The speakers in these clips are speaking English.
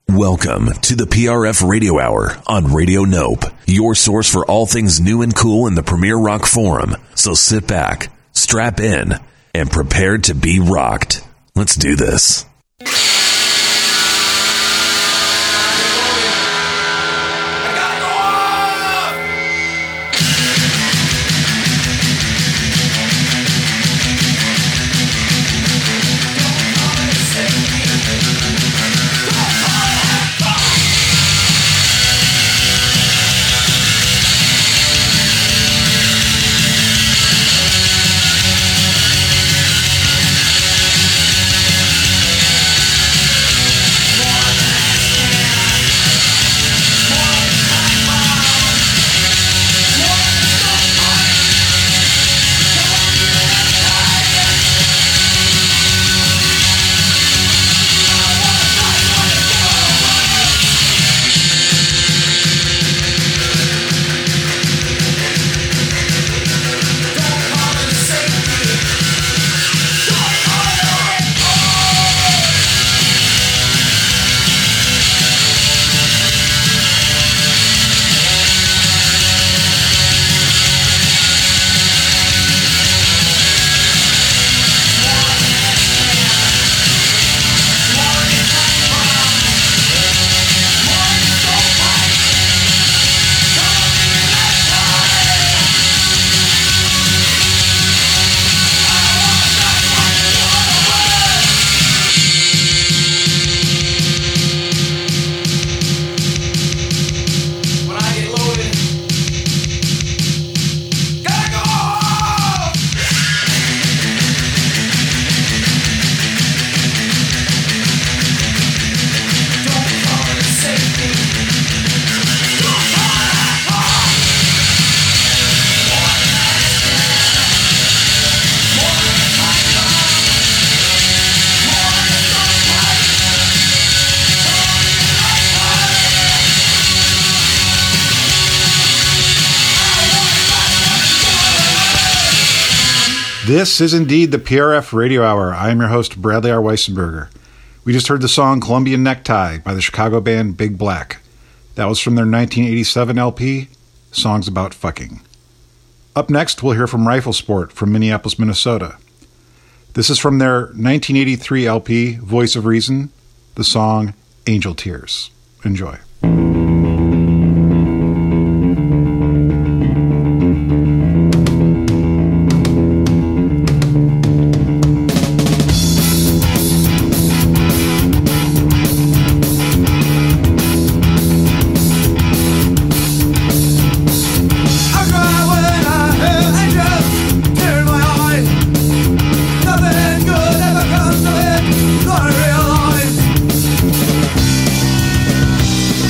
Welcome to the PRF Radio Hour on Radio Nope, your source for all things new and cool in the Premier Rock Forum. So sit back, strap in, and prepare to be rocked. Let's do this. This is indeed the PRF Radio Hour. I am your host, Bradley R. Weissenberger. We just heard the song Colombian Necktie by the Chicago band Big Black. That was from their 1987 LP, Songs About Fucking. Up next, we'll hear from Rifle Sport from Minneapolis, Minnesota. This is from their 1983 LP, Voice of Reason, the song Angel Tears. Enjoy. Nothing good ever comes of it, I realize.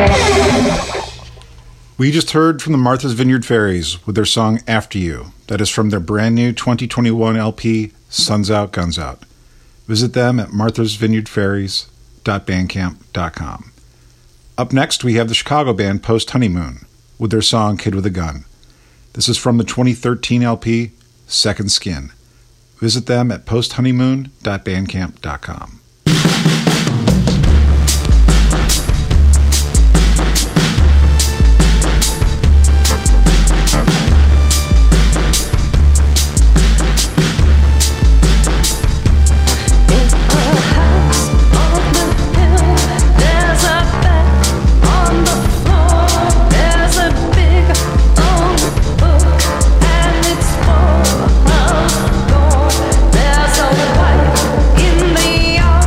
We just heard from the Martha's Vineyard Fairies with their song After You. That is from their brand new 2021 LP, Suns Out, Guns Out. Visit them at marthasvineyardfairies.bandcamp.com. Up next, we have the Chicago band Post Honeymoon with their song Kid with a Gun. This is from the 2013 LP, Second Skin. Visit them at posthoneymoon.bandcamp.com. In the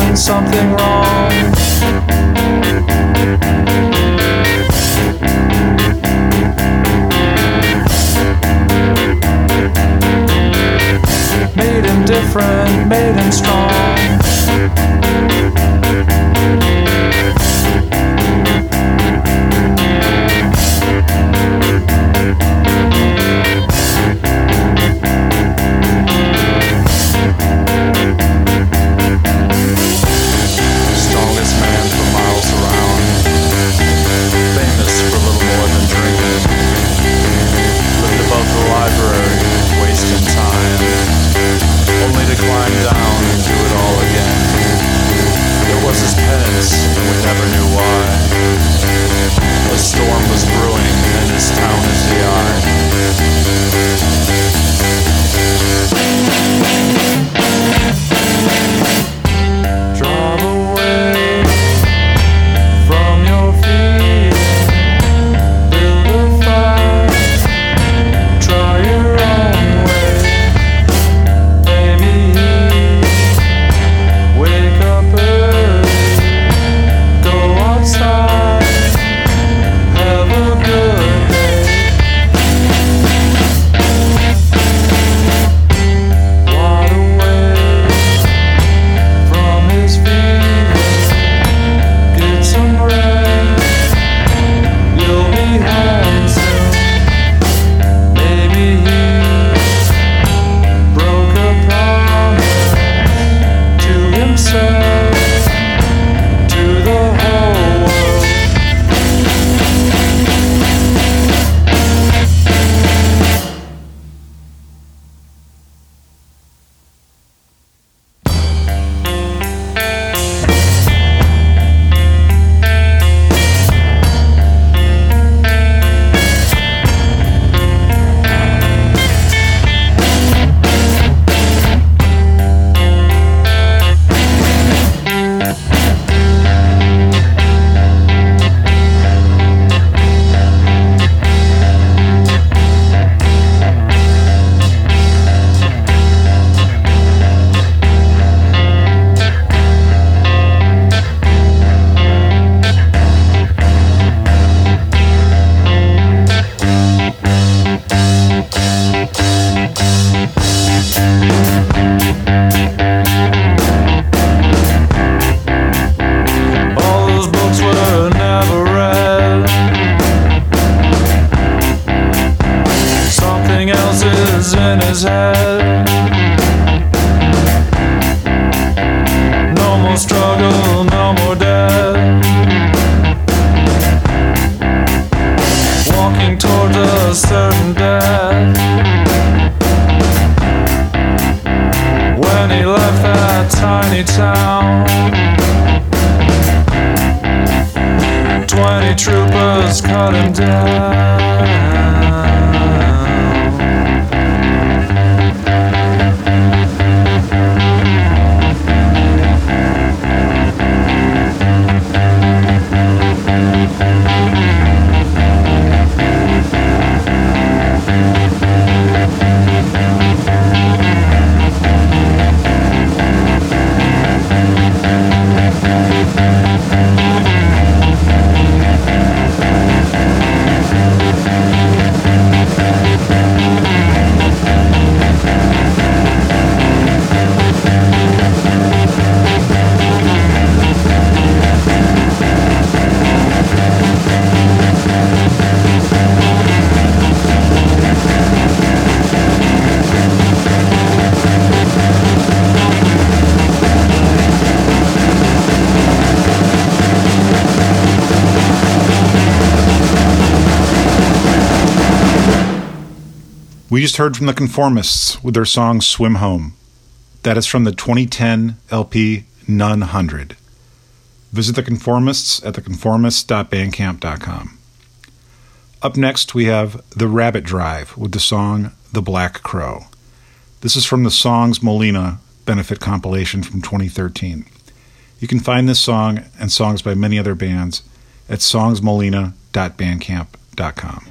done something wrong. Made him different, made him strong. Strongest man for miles around, famous for little more than drinking. Lived above the library, wasting time, only to climb down and do it all again. It was his penance, and we never knew why. A storm was brewing, and his town is the eye. Drive away from your feet, build a fire, try your own way. Baby, wake up early, go outside, have a good day. Wide awake from his fever, get some rest, you'll be home soon. Maybe he broke a promise to himself, to the whole world. All those books were never read. Something else is in his head. No more struggle, no more death. Walking towards a certain death. When he left that tiny town, 20 troopers cut him down. We just heard from the Conformists with their song Swim Home. That is from the 2010 LP None 100. Visit the Conformists at theconformists.bandcamp.com. Up next, we have The Rabbit Drive with the song The Black Crow. This is from the Songs Molina benefit compilation from 2013. You can find this song and songs by many other bands at songsmolina.bandcamp.com.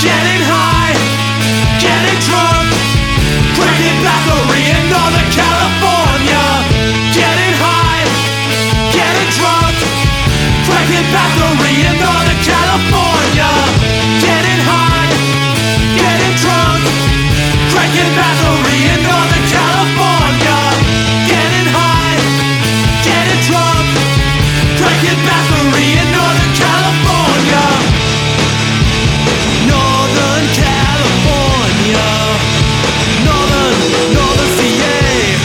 getting high, getting drunk, cranking battery in Northern California. Getting high, getting drunk, cranking battery in Northern California. Getting high, getting drunk, cranking battery in Northern California. Getting high, getting drunk, cranking battery in Northern California. Northern California, Northern CA,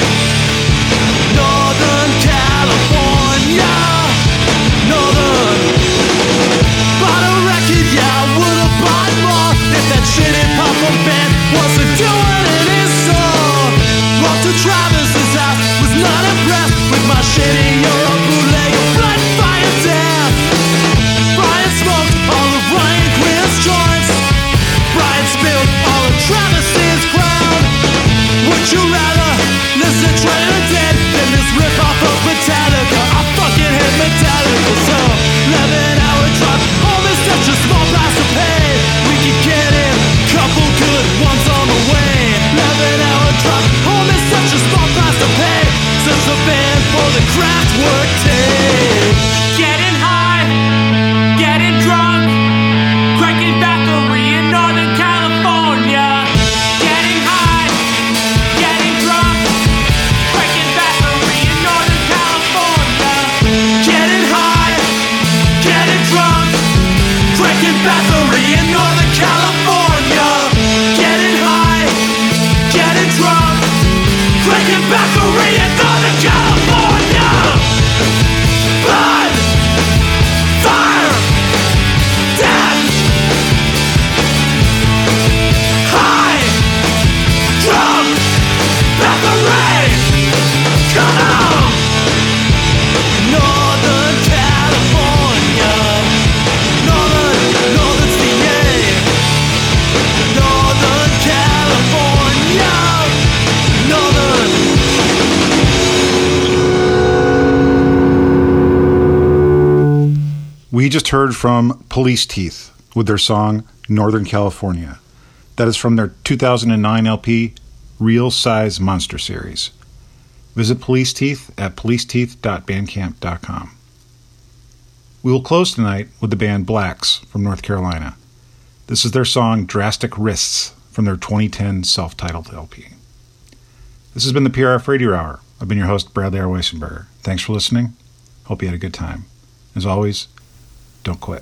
Northern California, Northern. Bought a record, yeah, I would've bought more if that shitty pop-up band wasn't doing it in song. Walked to Travis's house, was not impressed with my shitty Euro bootleg of Blood, Fire, Death. Brian smoked all of Ryan Quinn's joints. Brian spilled all of Travis's crown. Would you rather listen to Trailer Dead than this rip-off of Metallica? I fucking hate Metallica, so 11-hour drive home is such a small price to pay. We could get in a couple good ones on the way. 11-hour drive home is such a small price to pay. Such a band for the Kraftwerk tape. Getting high, getting drunk, cranking battery in Northern California. Getting high, getting drunk, cranking battery in Northern California. Getting high, getting drunk, cranking battery in Northern California. Getting high, getting drunk, cranking battery in Northern California. Blood, fire, death. High, drunk, battery, come on. Northern California, Northern CA, Northern California, Northern. We just heard from Police Teeth with their song Northern California. That is from their 2009 LP, Real Size Monster Series. Visit Police Teeth at policeteeth.bandcamp.com. We will close tonight with the band Blacks from North Carolina. This is their song Drastic Wrists from their 2010 self-titled LP. This has been the PRF Radio Hour. I've been your host, Bradley R. Weissenberger. Thanks for listening. Hope you had a good time. As always, don't quit.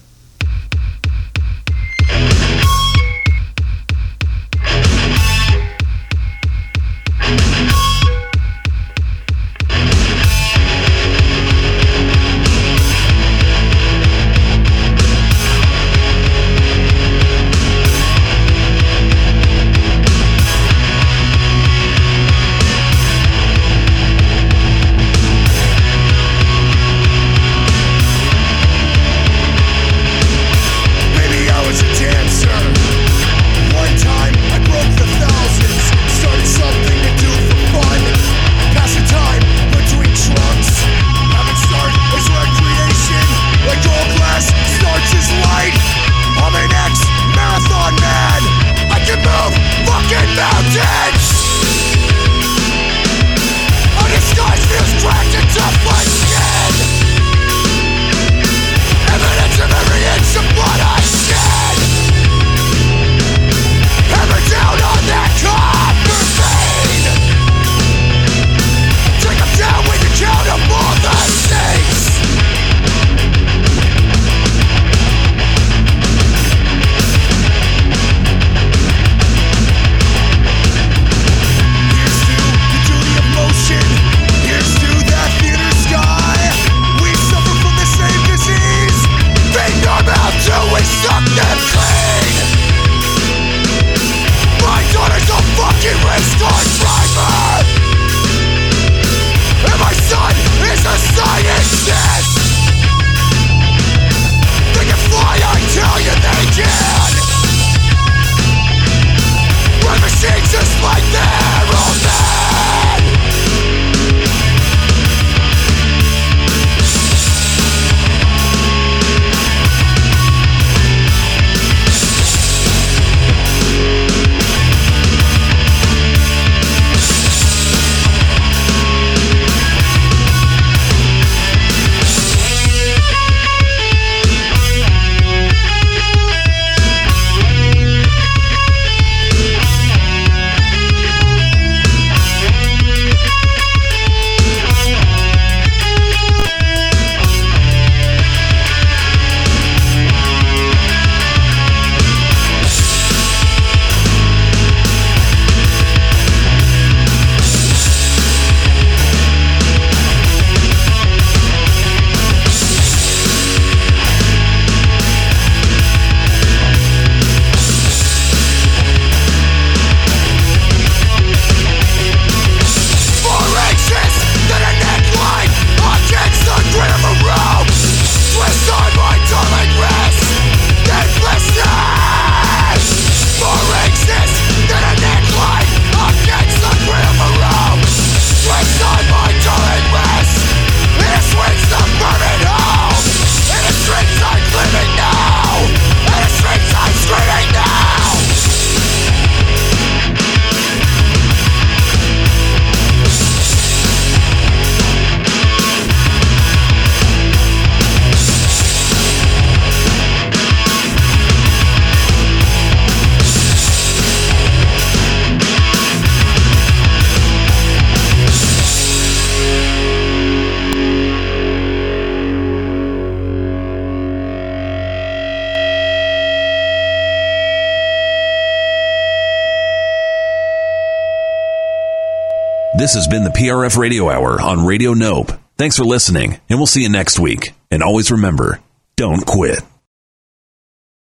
This has been the PRF Radio Hour on Radio Nope. Thanks for listening, and we'll see you next week. And always remember, don't quit.